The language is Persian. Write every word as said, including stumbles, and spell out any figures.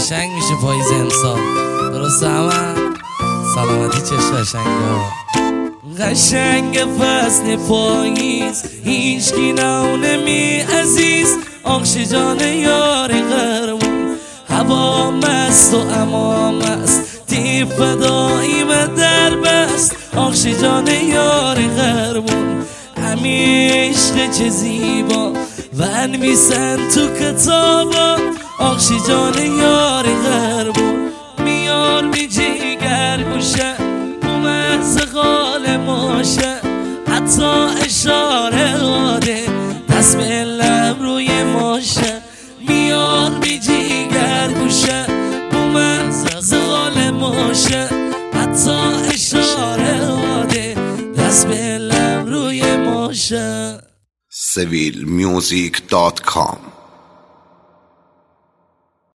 قشنگ میشه پاییز امسال. درست همه سلامتی چشم قشنگا. قشنگ فصل پاییز هیچکی نمی عزیز. آخشجان یار غرمون هوا مست و امام است. تی فدایی و در بست. آخشجان یار غرمون همه عشق چه زیبا و انویسن تو کتابا. آخشجان یار غربون میار می جیگر گوشه بومز غال ماشه. حتی اشاره آده دست به لب روی ماشه. میار می جیگر گوشه بومز غال ماشه. حتی اشاره آده دست به لب روی ماشه. سویل میوزیک دات کام